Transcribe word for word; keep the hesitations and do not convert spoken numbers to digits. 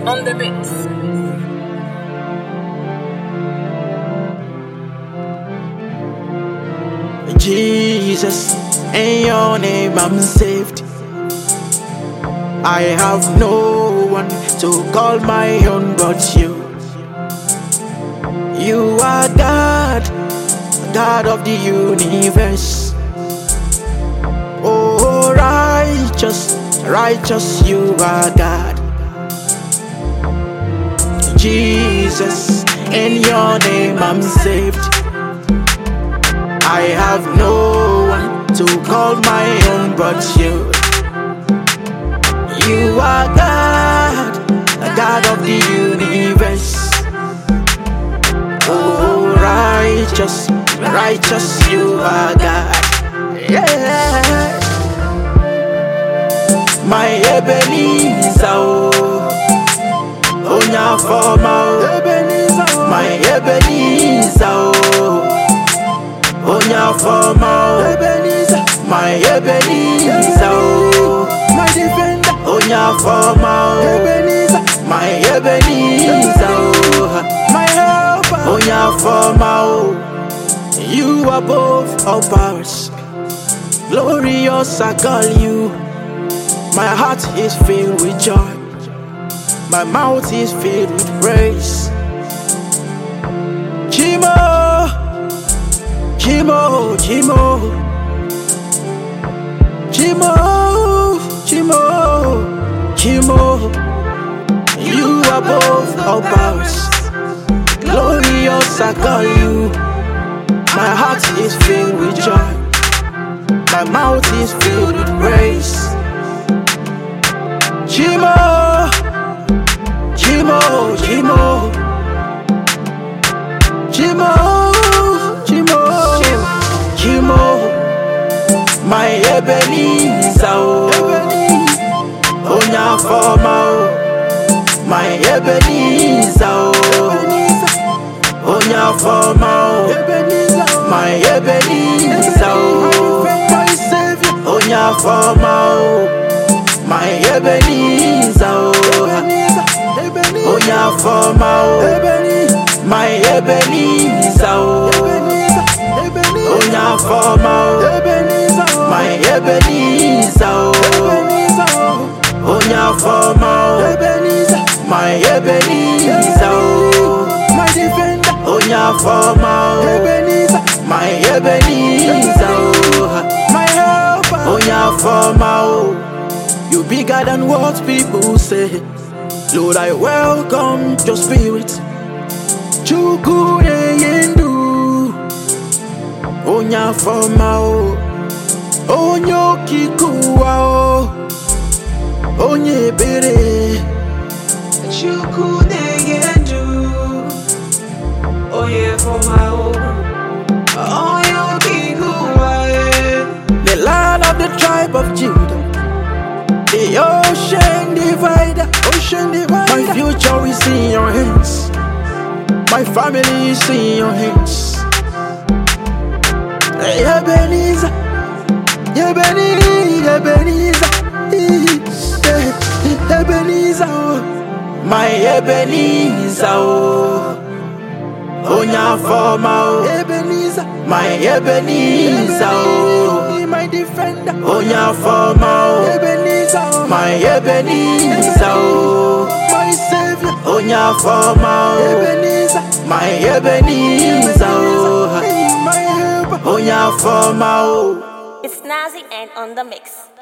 on the mix. Jesus, in your name I'm saved. I have no one to call my own but you. You are God, God of the universe. Oh, righteous, righteous you are God. Jesus, in your name I'm saved. I have no one to call my own but you. You are God, the God of the universe. Oh, righteous, righteous you are God. Yeah. My Ebenezer, oh, Onya Forma, my Ebenezer, oh, Onya Forma, my Ebenezer, oh, my defender, Onya Forma, my Ebenezer, oh, my helper, Onya Forma, oh, you above all powers, glorious I call you. My heart is filled with joy, my mouth is filled with praise. Chimo, Chimo, Chimo, Chimo, Chimo, Chimo. You above all powers, glorious I call you. My heart is filled with joy, my mouth is filled with praise. Chimo, Chimo, Chimo, Chimo, Chimo, Chimo, my Ebenezer, oh, Onya Forma, oh, my Ebenezer, oh, Onya Forma, oh, my Ebenezer, oh, my Savior, Onya Forma, oh, my Ebenezer, oh, Onya Forma, oh, my Ebenezer, oh, Onya Forma, oh, my Ebenezer, oh, Onya Forma, oh, my Ebenezer, oh, my defender, Onya Forma, oh, my Ebenezer, oh, my helper, Onya Forma, oh. You bigger than what people say. Lord, I welcome your spirit. Chuku yendu Onya Forma, oh, Onyo kikuwa, oh, Onye bere. Chuku yendu Onye Forma, oh, Onyo kikuwa, eh. The land of the tribe of Judah, the ocean divider, ocean divider. My future is in your hands, my family is in your hands. Ebenezer, Ebenezer, Ebenezer, Ebenezer, my Ebenezer, oh, Onya Forma, oh, Ebenezer, my Ebenezer, oh, my defender, Onya Forma, oh, Ebenezer, my Ebenezer, oh, my Savior, Onya Forma, oh, Ebenezer, my Ebenezer, oh, my helper, Onya Forma, oh. It's Nazi and on the mix.